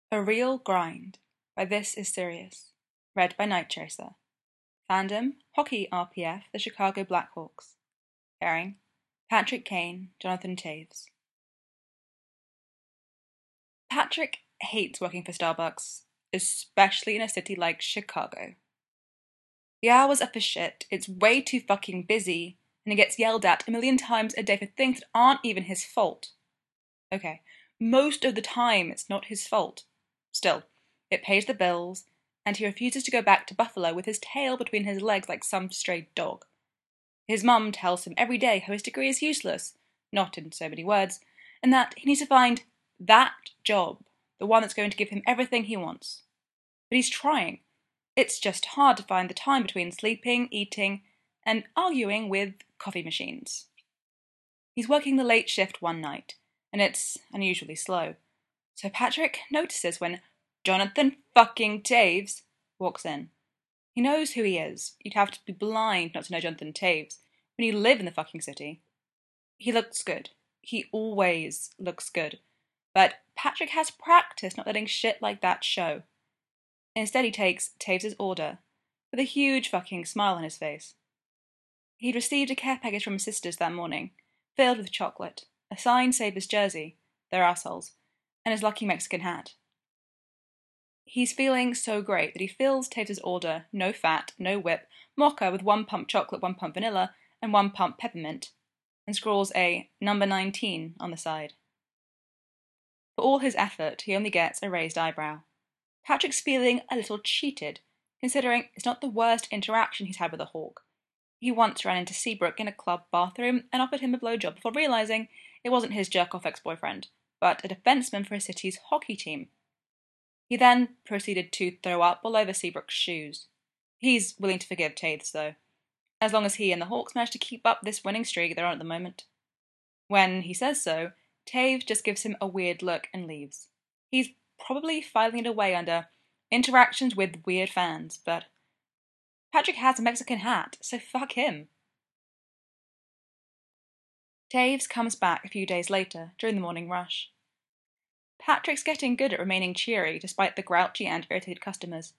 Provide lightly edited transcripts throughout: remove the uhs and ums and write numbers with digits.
A Real Grind by This Is Serious. Read by Night Chaser. Fandom, Hockey RPF, the Chicago Blackhawks. Pairing, Patrick Kane, Jonathan Toews. Patrick hates working for Starbucks, especially in a city like Chicago. The hours are for shit, it's way too fucking busy, and he gets yelled at a million times a day for things that aren't even his fault. Okay, most of the time it's not his fault. Still, it pays the bills, and he refuses to go back to Buffalo with his tail between his legs like some stray dog. His mum tells him every day how his degree is useless, not in so many words, and that he needs to find that job, the one that's going to give him everything he wants. But he's trying. It's just hard to find the time between sleeping, eating, and arguing with coffee machines. He's working the late shift one night, and it's unusually slow. So Patrick notices when Jonathan fucking Toews walks in. He knows who he is. You'd have to be blind not to know Jonathan Toews when you live in the fucking city. He looks good. He always looks good. But Patrick has practiced not letting shit like that show. Instead, he takes Toews' order with a huge fucking smile on his face. He'd received a care package from his sisters that morning, filled with chocolate, a signed Sabres jersey, they're assholes, and his lucky Mexican hat. He's feeling so great that he fills Toews' order, no fat, no whip, mocha with 1 pump chocolate, 1 pump vanilla, and 1 pump peppermint, and scrawls a number 19 on the side. For all his effort, he only gets a raised eyebrow. Patrick's feeling a little cheated, considering it's not the worst interaction he's had with a Hawk. He once ran into Seabrook in a club bathroom and offered him a blowjob before realising it wasn't his jerk-off ex-boyfriend, but a defenceman for his city's hockey team. He then proceeded to throw up all over Seabrook's shoes. He's willing to forgive Toews, though, as long as he and the Hawks manage to keep up this winning streak they're on at the moment. When he says so, Toews just gives him a weird look and leaves. He's probably filing it away under interactions with weird fans, but Patrick has a Mexican hat, so fuck him. Toews comes back a few days later, during the morning rush. Patrick's getting good at remaining cheery despite the grouchy and irritated customers.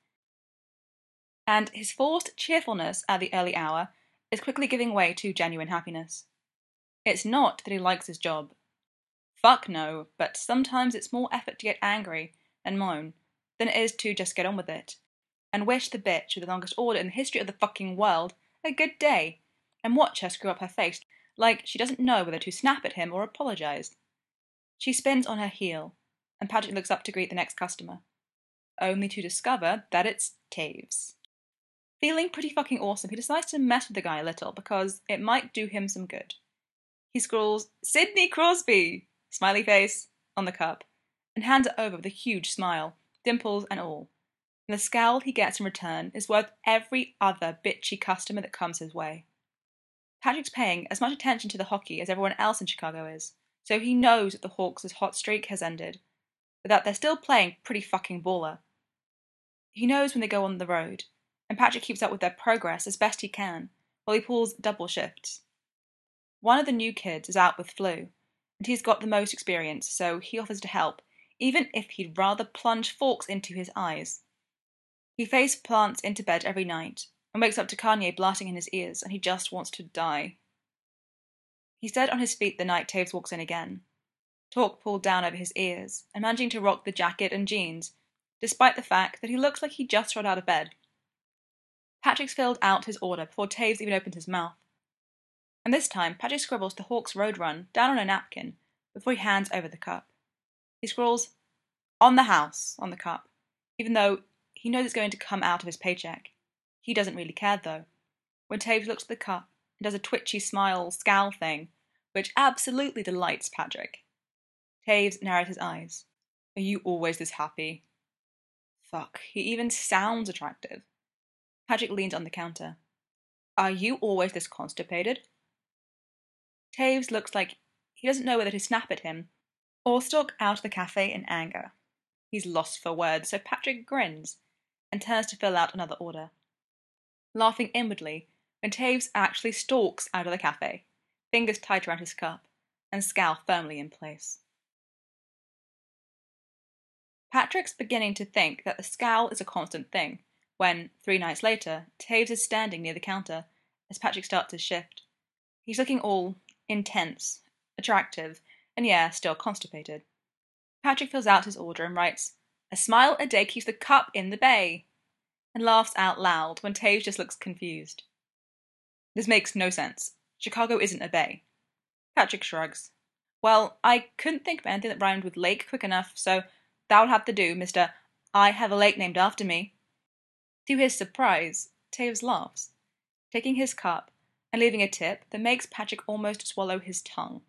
And his forced cheerfulness at the early hour is quickly giving way to genuine happiness. It's not that he likes his job. Fuck no, but sometimes it's more effort to get angry and moan than it is to just get on with it and wish the bitch with the longest order in the history of the fucking world a good day and watch her screw up her face like she doesn't know whether to snap at him or apologise. She spins on her heel, and Patrick looks up to greet the next customer, only to discover that it's Toews. Feeling pretty fucking awesome, he decides to mess with the guy a little because it might do him some good. He scrawls, "Sidney Crosby!" smiley face on the cup, and hands it over with a huge smile, dimples and all. And the scowl he gets in return is worth every other bitchy customer that comes his way. Patrick's paying as much attention to the hockey as everyone else in Chicago is, so he knows that the Hawks' hot streak has ended, but that they're still playing pretty fucking baller. He knows when they go on the road, and Patrick keeps up with their progress as best he can, while he pulls double shifts. One of the new kids is out with flu, and he's got the most experience, so he offers to help, even if he'd rather plunge forks into his eyes. He face plants into bed every night, and wakes up to Kanye blasting in his ears, and he just wants to die. He's dead on his feet the night Toews walks in again, talk pulled down over his ears, and managing to rock the jacket and jeans, despite the fact that he looks like he just rolled out of bed. Patrick's filled out his order before Toews even opens his mouth. And this time, Patrick scribbles the Hawks road run down on a napkin before he hands over the cup. He scrawls, "On the house," on the cup, even though he knows it's going to come out of his paycheck. He doesn't really care, though, when Toews looks at the cup and does a twitchy smile scowl thing, which absolutely delights Patrick. Toews narrows his eyes. "Are you always this happy?" Fuck, he even sounds attractive. Patrick leans on the counter. "Are you always this constipated?" Toews looks like he doesn't know whether to snap at him or stalk out of the cafe in anger. He's lost for words, so Patrick grins and turns to fill out another order, laughing inwardly when Toews actually stalks out of the cafe, fingers tight around his cup, and scowl firmly in place. Patrick's beginning to think that the scowl is a constant thing, when, 3 nights later, Taves is standing near the counter as Patrick starts his shift. He's looking all intense, attractive, and yeah, still constipated. Patrick fills out his order and writes, "A smile a day keeps the cup in the bay," and laughs out loud when Taves just looks confused. This makes no sense. Chicago isn't a bay. Patrick shrugs. "Well, I couldn't think of anything that rhymed with lake quick enough, so that would have to do, Mr. I have a lake named after me." To his surprise, Taves laughs, taking his cup and leaving a tip that makes Patrick almost swallow his tongue.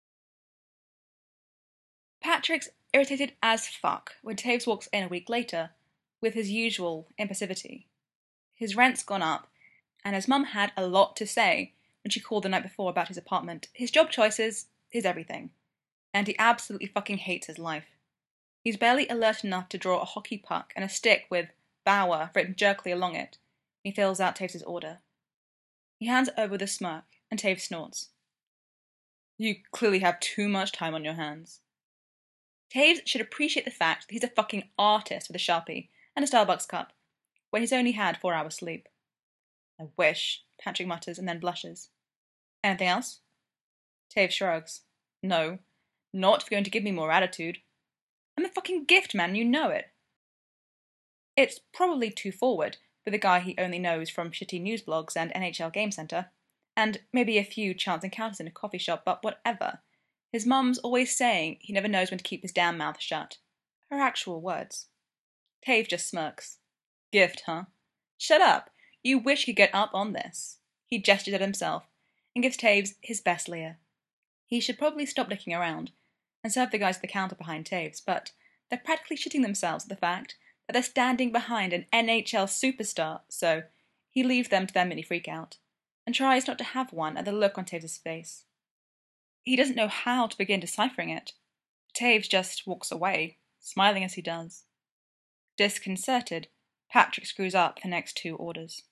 Patrick's irritated as fuck when Taves walks in a week later with his usual impassivity. His rent's gone up, and his mum had a lot to say when she called the night before about his apartment, his job choices, his everything. And he absolutely fucking hates his life. He's barely alert enough to draw a hockey puck and a stick with Bauer written jerkily along it. He fills out Taves' order. He hands it over with a smirk, and Taves snorts. "You clearly have too much time on your hands." Taves should appreciate the fact that he's a fucking artist with a Sharpie and a Starbucks cup, when he's only had 4 hours sleep. "I wish," Patrick mutters and then blushes. "Anything else?" Taves shrugs. "No, not if you're going to give me more attitude. I'm a fucking gift, man, you know it." It's probably too forward for the guy he only knows from shitty news blogs and NHL Game Center, and maybe a few chance encounters in a coffee shop, but whatever. His mum's always saying he never knows when to keep his damn mouth shut. Her actual words. Tave just smirks. "Gift, huh? Shut up. You wish you could get up on this." He gestures at himself and gives Taves his best leer. He should probably stop looking around and serve the guys at the counter behind Taves, but they're practically shitting themselves at the fact that they're standing behind an NHL superstar, so he leaves them to their mini freakout and tries not to have one at the look on Taves' face. He doesn't know how to begin deciphering it. Taves just walks away, smiling as he does. Disconcerted, Patrick screws up the next 2 orders.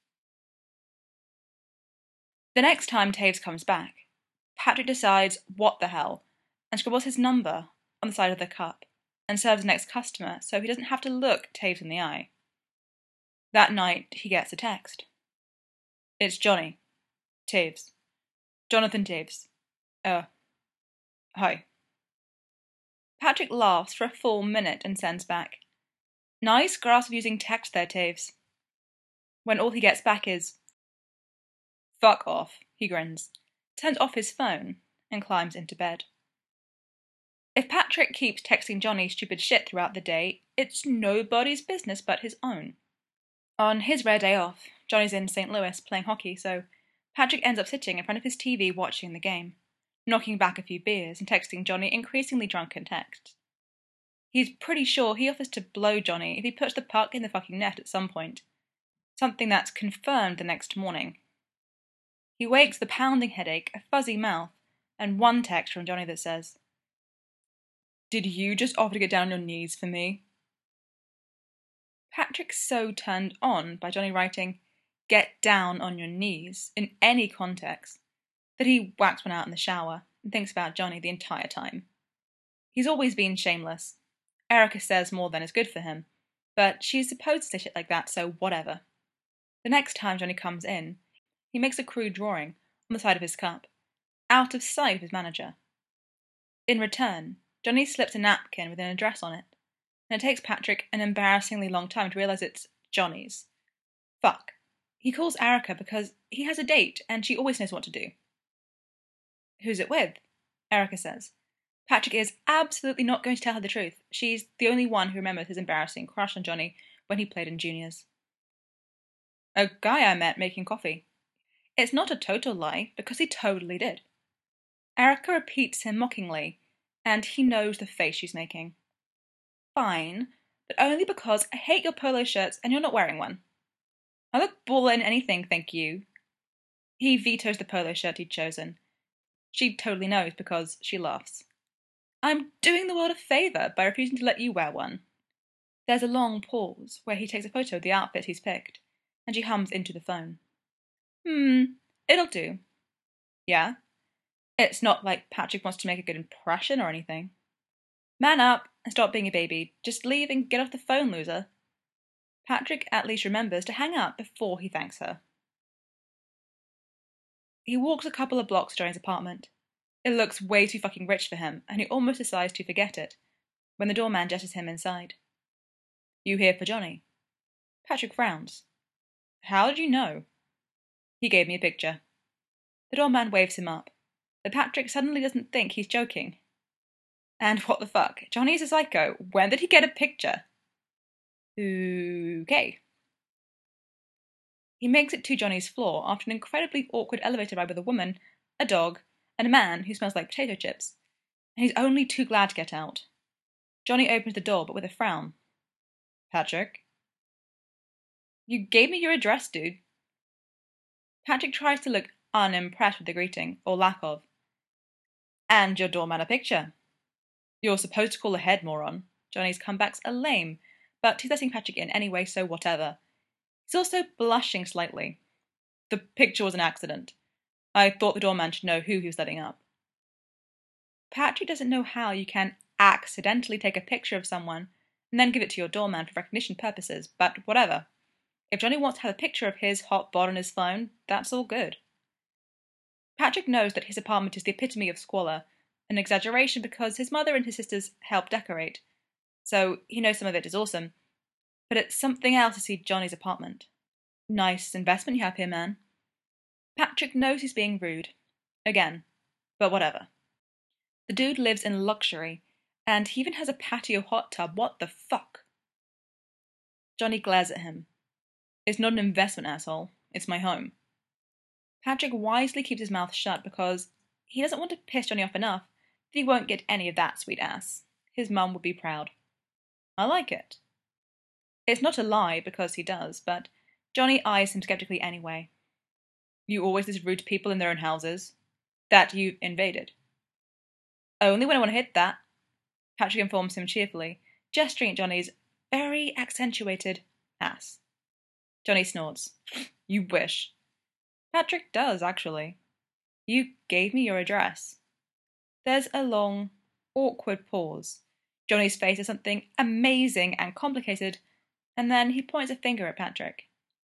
The next time Taves comes back, Patrick decides what the hell and scribbles his number on the side of the cup and serves the next customer so he doesn't have to look Taves in the eye. That night, he gets a text. "It's Johnny. Taves. Jonathan Taves. Hi." Patrick laughs for a full minute and sends back, "Nice grasp of using text there, Taves." When all he gets back is, "Fuck off," he grins, turns off his phone, and climbs into bed. If Patrick keeps texting Johnny stupid shit throughout the day, it's nobody's business but his own. On his rare day off, Johnny's in St. Louis playing hockey, so Patrick ends up sitting in front of his TV watching the game, knocking back a few beers and texting Johnny increasingly drunken texts. He's pretty sure he offers to blow Johnny if he puts the puck in the fucking net at some point, something that's confirmed the next morning. He wakes with a pounding headache, a fuzzy mouth, and one text from Johnny that says, "Did you just offer to get down on your knees for me?" Patrick's so turned on by Johnny writing, "Get down on your knees," in any context, that he whacks one out in the shower and thinks about Johnny the entire time. He's always been shameless. Erica says more than is good for him, but she's supposed to say shit like that, so whatever. The next time Johnny comes in, he makes a crude drawing on the side of his cup, out of sight of his manager. In return, Johnny slips a napkin with an address on it, and it takes Patrick an embarrassingly long time to realize it's Johnny's. Fuck. He calls Erica because he has a date and she always knows what to do. "Who's it with?" Erica says. Patrick is absolutely not going to tell her the truth. She's the only one who remembers his embarrassing crush on Johnny when he played in juniors. "A guy I met making coffee." It's not a total lie, because he totally did. Erica repeats him mockingly, and he knows the face she's making. "Fine, but only because I hate your polo shirts and you're not wearing one." "I look baller in anything, thank you." He vetoes the polo shirt he'd chosen. She totally knows because she laughs. "I'm doing the world a favour by refusing to let you wear one." There's a long pause where he takes a photo of the outfit he's picked, and she hums into the phone. It'll do." "Yeah?" It's not like Patrick wants to make a good impression or anything. "Man up And stop being a baby. Just leave and get off the phone, loser. Patrick at least remembers to hang up before he thanks her. He walks a couple of blocks to Johnny's apartment. It looks way too fucking rich for him, and he almost decides to forget it, when the doorman gestures him inside. You here for Johnny? Patrick frowns. How did you know? He gave me a picture. The doorman waves him up, but Patrick suddenly doesn't think he's joking. And what the fuck? Johnny's a psycho. When did he get a picture? Okay. He makes it to Johnny's floor after an incredibly awkward elevator ride with a woman, a dog, and a man who smells like potato chips. And he's only too glad to get out. Johnny opens the door, but with a frown. Patrick? You gave me your address, dude. Patrick tries to look unimpressed with the greeting, or lack of. And your doorman a picture. You're supposed to call ahead, moron. Johnny's comebacks are lame, but he's letting Patrick in anyway, so whatever. He's also blushing slightly. The picture was an accident. I thought the doorman should know who he was letting up. Patrick doesn't know how you can accidentally take a picture of someone and then give it to your doorman for recognition purposes, but whatever. If Johnny wants to have a picture of his hot bod on his phone, that's all good. Patrick knows that his apartment is the epitome of squalor, an exaggeration because his mother and his sisters help decorate, so he knows some of it is awesome, but it's something else to see Johnny's apartment. Nice investment you have here, man. Patrick knows he's being rude. Again. But whatever. The dude lives in luxury, and he even has a patio hot tub. What the fuck? Johnny glares at him. It's not an investment, asshole. It's my home. Patrick wisely keeps his mouth shut because he doesn't want to piss Johnny off enough that he won't get any of that sweet ass. His mum would be proud. I like it. It's not a lie because he does, but Johnny eyes him skeptically anyway. You always this rude to people in their own houses? That you've invaded? Only when I want to hit that. Patrick informs him cheerfully, gesturing at Johnny's very accentuated ass. Johnny snorts. You wish. Patrick does, actually. You gave me your address. There's a long, awkward pause. Johnny's face is something amazing and complicated, and then he points a finger at Patrick.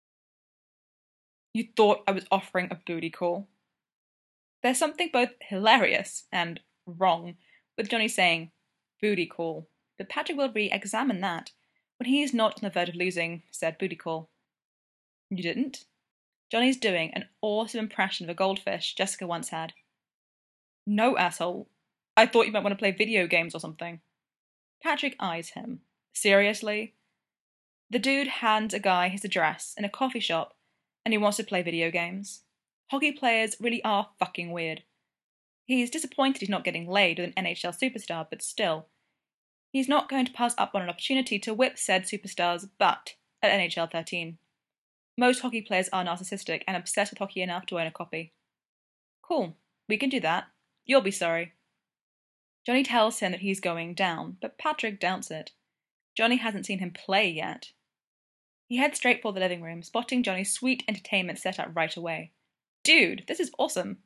You thought I was offering a booty call? There's something both hilarious and wrong with Johnny saying booty call, but Patrick will re-examine that when he is not on the verge of losing said booty call. You didn't? Johnny's doing an awesome impression of a goldfish Jessica once had. No, asshole. I thought you might want to play video games or something. Patrick eyes him. Seriously? The dude hands a guy his address in a coffee shop and he wants to play video games. Hockey players really are fucking weird. He's disappointed he's not getting laid with an NHL superstar, but still. He's not going to pass up on an opportunity to whip said superstar's butt at NHL 13. Most hockey players are narcissistic and obsessed with hockey enough to own a copy. Cool, we can do that. You'll be sorry. Johnny tells him that he's going down, but Patrick doubts it. Johnny hasn't seen him play yet. He heads straight for the living room, spotting Johnny's sweet entertainment set up right away. Dude, this is awesome.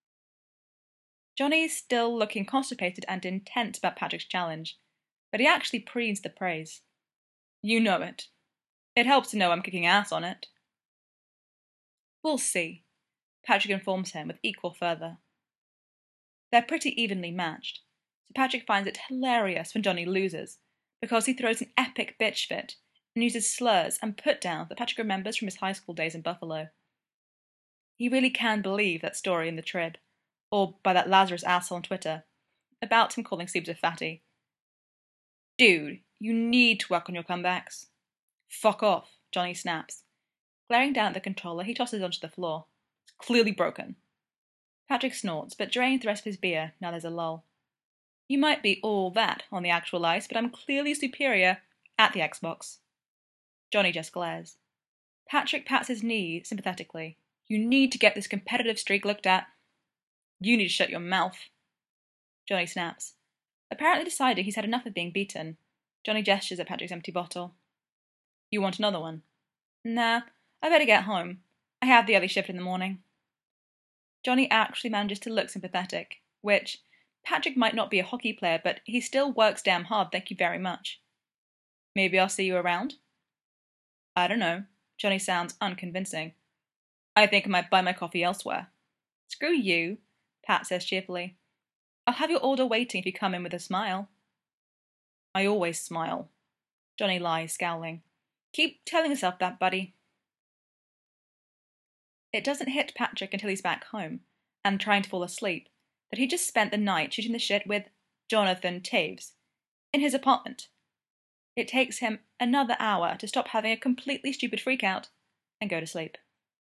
Johnny's still looking constipated and intense about Patrick's challenge, but he actually preens the praise. You know it. It helps to know I'm kicking ass on it. We'll see, Patrick informs him with equal fervour. They're pretty evenly matched, so Patrick finds it hilarious when Johnny loses, because he throws an epic bitch fit and uses slurs and put-downs that Patrick remembers from his high school days in Buffalo. He really can believe that story in the Trib, or by that Lazarus asshole on Twitter, about him calling Steves a fatty. Dude, you need to work on your comebacks. Fuck off, Johnny snaps. Glaring down at the controller, he tosses it onto the floor. It's clearly broken. Patrick snorts, but drains the rest of his beer, now there's a lull. You might be all that on the actual ice, but I'm clearly superior at the Xbox. Johnny just glares. Patrick pats his knee sympathetically. You need to get this competitive streak looked at. You need to shut your mouth. Johnny snaps. Apparently decided he's had enough of being beaten. Johnny gestures at Patrick's empty bottle. You want another one? Nah, I better get home. I have the early shift in the morning. Johnny actually manages to look sympathetic, which Patrick might not be a hockey player, but he still works damn hard, thank you very much. Maybe I'll see you around? I don't know. Johnny sounds unconvincing. I think I might buy my coffee elsewhere. Screw you, Pat says cheerfully. I'll have your order waiting if you come in with a smile. I always smile. Johnny lies, scowling. Keep telling yourself that, buddy. It doesn't hit Patrick until he's back home, and trying to fall asleep, that he just spent the night shooting the shit with Jonathan Toews in his apartment. It takes him another hour to stop having a completely stupid freakout and go to sleep.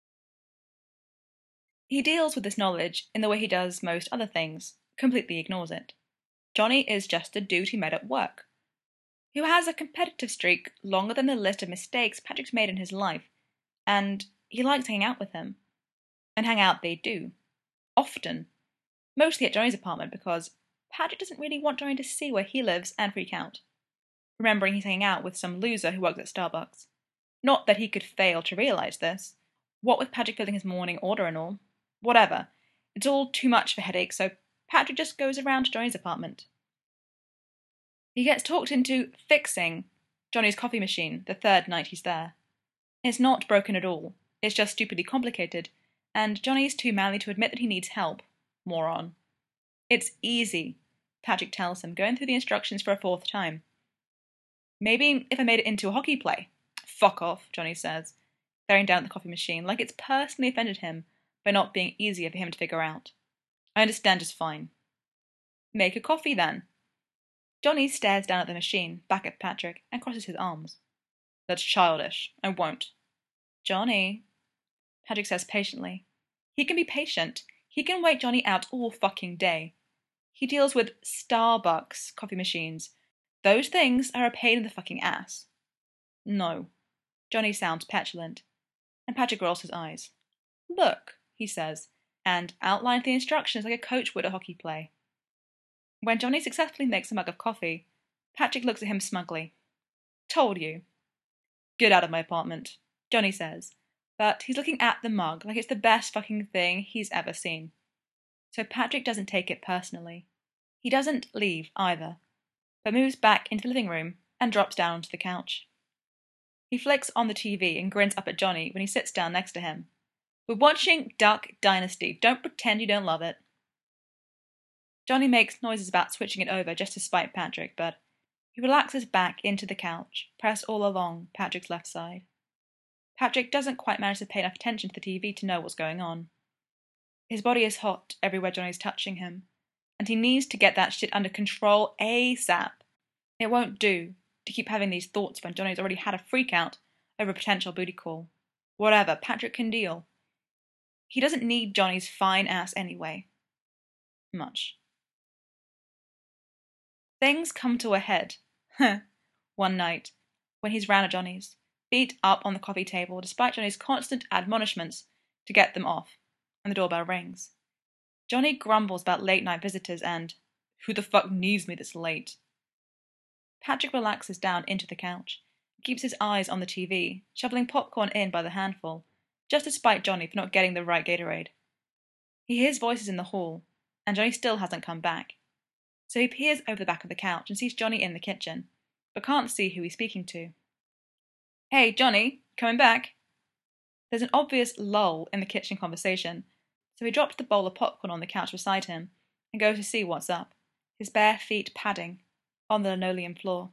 He deals with this knowledge in the way he does most other things, completely ignores it. Johnny is just a dude he met at work, who has a competitive streak longer than the list of mistakes Patrick's made in his life, and he likes hanging out with him. And hang out they do. Often. Mostly at Johnny's apartment because Patrick doesn't really want Johnny to see where he lives and freak out, remembering he's hanging out with some loser who works at Starbucks. Not that he could fail to realise this. What with Patrick filling his morning order and all. Whatever. It's all too much for headache, so Patrick just goes around to Johnny's apartment. He gets talked into fixing Johnny's coffee machine the third night he's there. It's not broken at all. It's just stupidly complicated, and Johnny's too manly to admit that he needs help. Moron. It's easy, Patrick tells him, going through the instructions for a fourth time. Maybe if I made it into a hockey play. Fuck off, Johnny says, staring down at the coffee machine like it's personally offended him by not being easier for him to figure out. I understand just fine. Make a coffee then. Johnny stares down at the machine, back at Patrick, and crosses his arms. That's childish. I won't. Johnny, Patrick says patiently. He can be patient. He can wait Johnny out all fucking day. He deals with Starbucks coffee machines. Those things are a pain in the fucking ass. No. Johnny sounds petulant, and Patrick rolls his eyes. Look, he says, and outlines the instructions like a coach would a hockey play. When Johnny successfully makes a mug of coffee, Patrick looks at him smugly. Told you. Get out of my apartment, Johnny says, but he's looking at the mug like it's the best fucking thing he's ever seen. So Patrick doesn't take it personally. He doesn't leave either, but moves back into the living room and drops down onto the couch. He flicks on the TV and grins up at Johnny when he sits down next to him. We're watching Duck Dynasty. Don't pretend you don't love it. Johnny makes noises about switching it over just to spite Patrick, but he relaxes back into the couch, pressed all along Patrick's left side. Patrick doesn't quite manage to pay enough attention to the TV to know what's going on. His body is hot everywhere Johnny's touching him, and he needs to get that shit under control ASAP. It won't do to keep having these thoughts when Johnny's already had a freak-out over a potential booty call. Whatever, Patrick can deal. He doesn't need Johnny's fine ass anyway. Much. Things come to a head, one night, when he's round at Johnny's, feet up on the coffee table despite Johnny's constant admonishments to get them off, and the doorbell rings. Johnny grumbles about late-night visitors and, who the fuck needs me this late? Patrick relaxes down into the couch, keeps his eyes on the TV, shoveling popcorn in by the handful, just to spite Johnny for not getting the right Gatorade. He hears voices in the hall, and Johnny still hasn't come back. So he peers over the back of the couch and sees Johnny in the kitchen, but can't see who he's speaking to. Hey, Johnny, coming back? There's an obvious lull in the kitchen conversation, so he drops the bowl of popcorn on the couch beside him and goes to see what's up, his bare feet padding on the linoleum floor.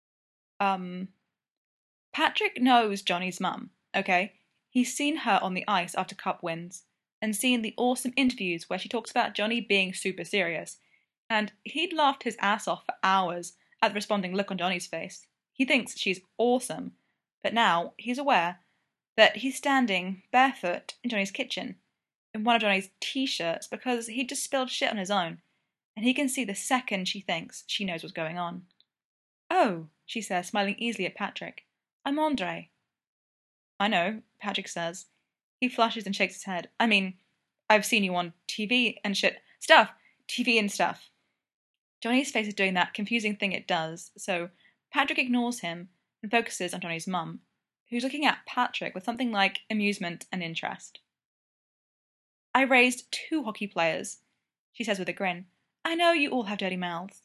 Patrick knows Johnny's mum, okay? He's seen her on the ice after Cup wins, and seen the awesome interviews where she talks about Johnny being super serious, and he'd laughed his ass off for hours at the responding look on Johnny's face. He thinks she's awesome, but now he's aware that he's standing barefoot in Johnny's kitchen, in one of Johnny's t-shirts, because he just spilled shit on his own, and he can see the second she thinks she knows what's going on. Oh, she says, smiling easily at Patrick. I'm Andre. I know, Patrick says. He flushes and shakes his head. I mean, I've seen you on TV and shit. Stuff! TV and stuff. Johnny's face is doing that confusing thing it does, so Patrick ignores him and focuses on Johnny's mum, who's looking at Patrick with something like amusement and interest. I raised 2 hockey players, she says with a grin. I know you all have dirty mouths.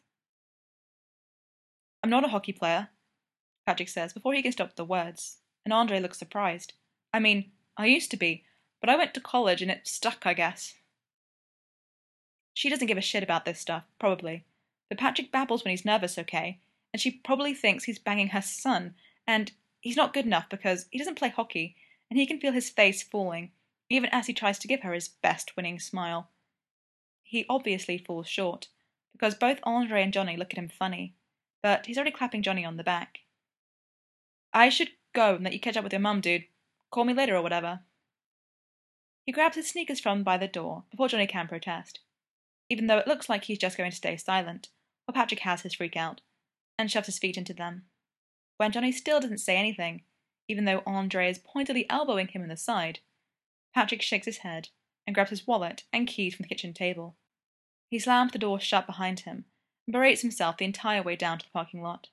I'm not a hockey player, Patrick says before he can stop the words, and Andre looks surprised. I mean, I used to be, but I went to college and it stuck, I guess. She doesn't give a shit about this stuff, probably. But Patrick babbles when he's nervous, okay? And she probably thinks he's banging her son, and he's not good enough because he doesn't play hockey, and he can feel his face falling, even as he tries to give her his best winning smile. He obviously falls short, because both Andre and Johnny look at him funny, but he's already clapping Johnny on the back. I should go and let you catch up with your mum, dude. Call me later or whatever. He grabs his sneakers from by the door before Johnny can protest, even though it looks like he's just going to stay silent, while Patrick has his freak out, and shoves his feet into them. When Johnny still doesn't say anything, even though Andre is pointedly elbowing him in the side, Patrick shakes his head and grabs his wallet and keys from the kitchen table. He slams the door shut behind him and berates himself the entire way down to the parking lot.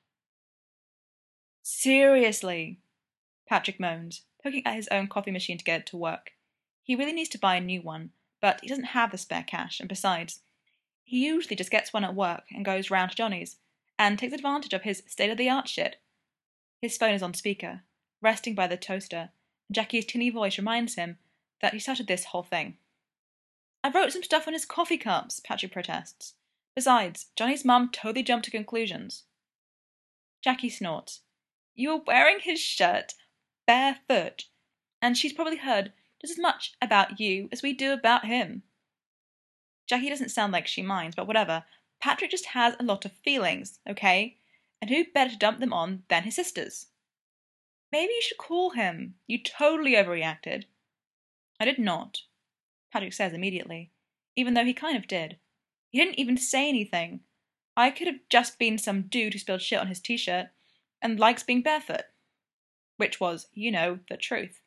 Seriously, Patrick moans, poking at his own coffee machine to get it to work. He really needs to buy a new one, but he doesn't have the spare cash, and besides, he usually just gets one at work and goes round to Johnny's, and takes advantage of his state-of-the-art shit. His phone is on speaker, resting by the toaster, and Jackie's tinny voice reminds him that he started this whole thing. I wrote some stuff on his coffee cups, Patrick protests. Besides, Johnny's mum totally jumped to conclusions. Jackie snorts. You were wearing his shirt barefoot, and she's probably heard just as much about you as we do about him. Jackie doesn't sound like she minds, but whatever. Patrick just has a lot of feelings, okay? And who better to dump them on than his sisters? Maybe you should call him. You totally overreacted. I did not, Patrick says immediately, even though he kind of did. He didn't even say anything. I could have just been some dude who spilled shit on his t-shirt and likes being barefoot. Which was, you know, the truth.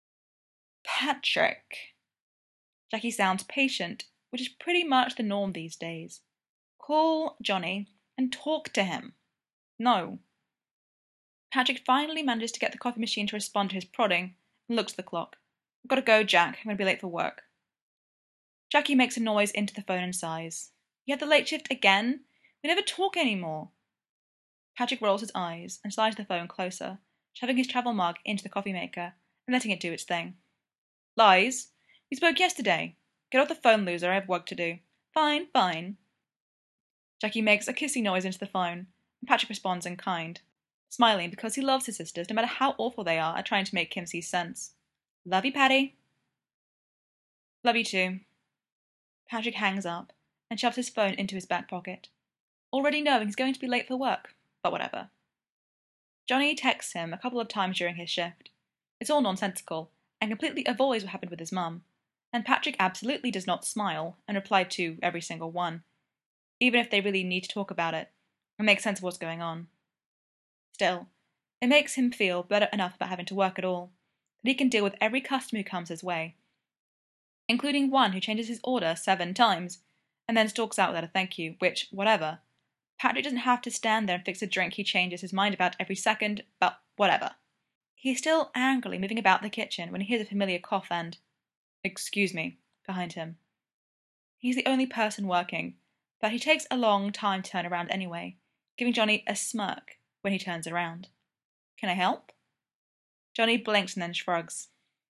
Patrick. Jackie sounds patient, which is pretty much the norm these days. Call Johnny and talk to him. No. Patrick finally manages to get the coffee machine to respond to his prodding and looks at the clock. I've got to go, Jack. I'm going to be late for work. Jackie makes a noise into the phone and sighs. You had the late shift again? We never talk anymore. Patrick rolls his eyes and slides the phone closer, shoving his travel mug into the coffee maker and letting it do its thing. Lies? We spoke yesterday. Get off the phone, loser. I have work to do. Fine, fine. Jackie makes a kissy noise into the phone, and Patrick responds in kind, smiling because he loves his sisters no matter how awful they are at trying to make him see sense. Love you, Patty. Love you too. Patrick hangs up and shoves his phone into his back pocket, already knowing he's going to be late for work, but whatever. Johnny texts him a couple of times during his shift. It's all nonsensical, and completely avoids what happened with his mum, and Patrick absolutely does not smile and reply to every single one, even if they really need to talk about it and make sense of what's going on. Still, it makes him feel better enough about having to work at all, that he can deal with every customer who comes his way, including one who changes his order 7 times and then stalks out without a thank you, which, whatever. Patrick doesn't have to stand there and fix a drink he changes his mind about every second, but whatever. He's still angrily moving about the kitchen when he hears a familiar cough and, "Excuse me," behind him. He's the only person working, but he takes a long time to turn around anyway, giving Johnny a smirk when he turns around. Can I help? Johnny blinks and then shrugs.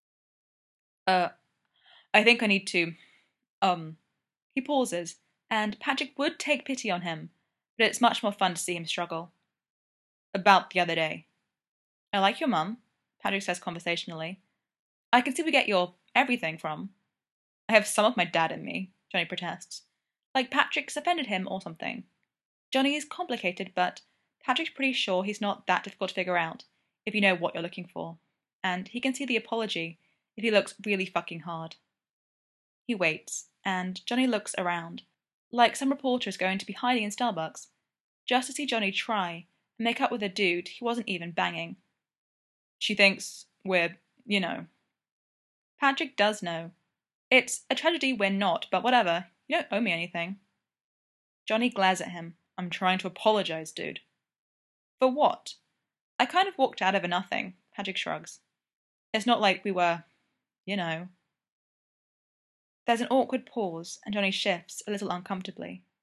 I think I need to, He pauses, and Patrick would take pity on him, but it's much more fun to see him struggle. About the other day. I like your mum, Patrick says conversationally. I can see we get your everything from. I have some of my dad in me, Johnny protests. Like Patrick's offended him or something. Johnny is complicated, but Patrick's pretty sure he's not that difficult to figure out, if you know what you're looking for. And he can see the apology if he looks really fucking hard. He waits, and Johnny looks around, like some reporter is going to be hiding in Starbucks, just to see Johnny try and make up with a dude he wasn't even banging. She thinks we're, you know. Patrick does know. It's a tragedy we're not, but whatever. You don't owe me anything. Johnny glares at him. I'm trying to apologize, dude. For what? I kind of walked out over nothing, Patrick shrugs. It's not like we were, you know. There's an awkward pause, and Johnny shifts a little uncomfortably.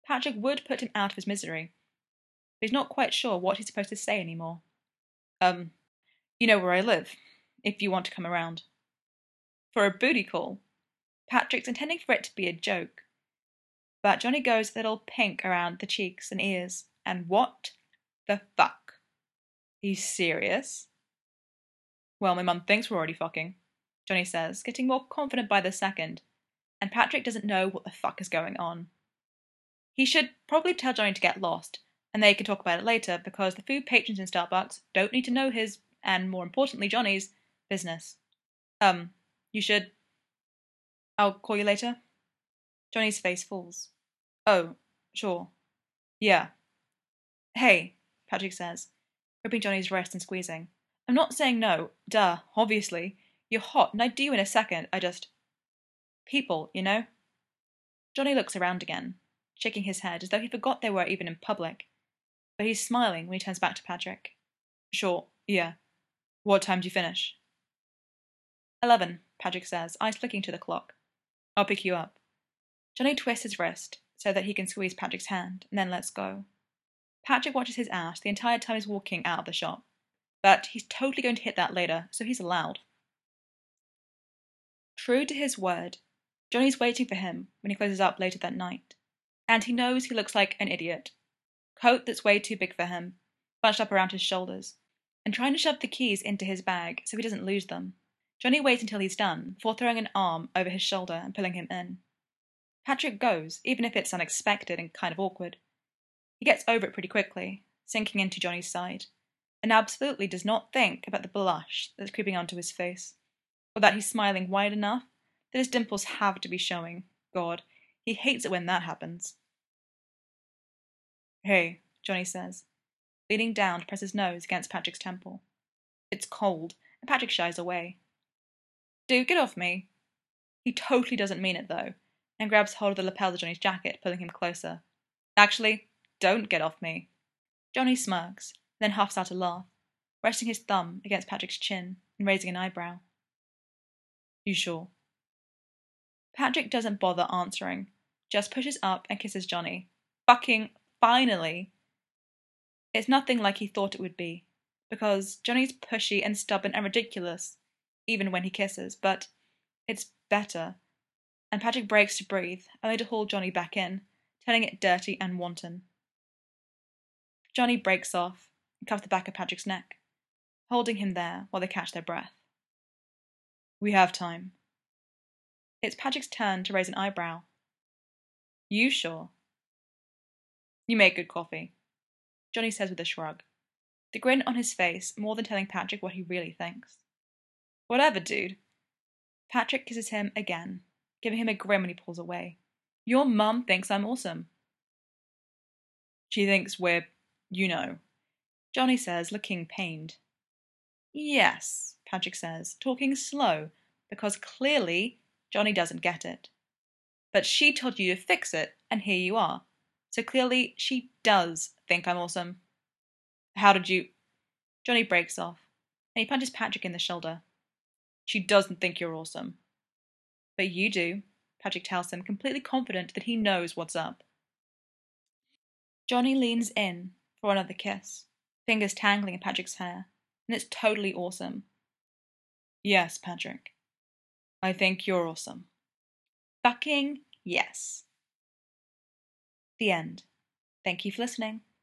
Patrick would put him out of his misery, but he's not quite sure what he's supposed to say anymore. You know where I live, if you want to come around. For a booty call. Patrick's intending for it to be a joke, but Johnny goes a little pink around the cheeks and ears, and what the fuck? He's serious? Well, my mum thinks we're already fucking, Johnny says, getting more confident by the second, and Patrick doesn't know what the fuck is going on. He should probably tell Johnny to get lost, and they can talk about it later because the food patrons in Starbucks don't need to know his, and more importantly Johnny's, business. You should... I'll call you later? Johnny's face falls. Oh, sure. Yeah. Hey, Patrick says, gripping Johnny's wrist and squeezing. I'm not saying no. Duh, obviously. You're hot, and I'd do you in a second. I just... People, you know? Johnny looks around again, shaking his head as though he forgot they were even in public. But he's smiling when he turns back to Patrick. Sure, yeah. What time do you finish? 11, Patrick says, eyes flicking to the clock. I'll pick you up. Johnny twists his wrist so that he can squeeze Patrick's hand, and then lets go. Patrick watches his ass the entire time he's walking out of the shop, but he's totally going to hit that later, so he's allowed. True to his word, Johnny's waiting for him when he closes up later that night, and he knows he looks like an idiot. Coat that's way too big for him, bunched up around his shoulders, and trying to shove the keys into his bag so he doesn't lose them. Johnny waits until he's done before throwing an arm over his shoulder and pulling him in. Patrick goes, even if it's unexpected and kind of awkward. He gets over it pretty quickly, sinking into Johnny's side, and absolutely does not think about the blush that's creeping onto his face, or that he's smiling wide enough that his dimples have to be showing. God, he hates it when that happens. Hey, Johnny says, leaning down to press his nose against Patrick's temple. It's cold, and Patrick shies away. Dude, get off me. He totally doesn't mean it, though, and grabs hold of the lapel of Johnny's jacket, pulling him closer. Actually, don't get off me. Johnny smirks, then huffs out a laugh, resting his thumb against Patrick's chin and raising an eyebrow. You sure? Patrick doesn't bother answering, just pushes up and kisses Johnny. Fucking finally! It's nothing like he thought it would be, because Johnny's pushy and stubborn and ridiculous, even when he kisses, but it's better, and Patrick breaks to breathe, only to haul Johnny back in, turning it dirty and wanton. Johnny breaks off and cuffs the back of Patrick's neck, holding him there while they catch their breath. We have time. It's Patrick's turn to raise an eyebrow. You sure? You make good coffee, Johnny says with a shrug, the grin on his face more than telling Patrick what he really thinks. Whatever, dude. Patrick kisses him again, giving him a grin when he pulls away. Your mum thinks I'm awesome. She thinks we're, you know, Johnny says, looking pained. Yes, Patrick says, talking slow, because clearly Johnny doesn't get it. But she told you to fix it, and here you are. So clearly she does think I'm awesome. How did you... Johnny breaks off, and he punches Patrick in the shoulder. She doesn't think you're awesome. But you do, Patrick tells him, completely confident that he knows what's up. Johnny leans in for another kiss, fingers tangling in Patrick's hair, and it's totally awesome. Yes, Patrick. I think you're awesome. Fucking yes. The end. Thank you for listening.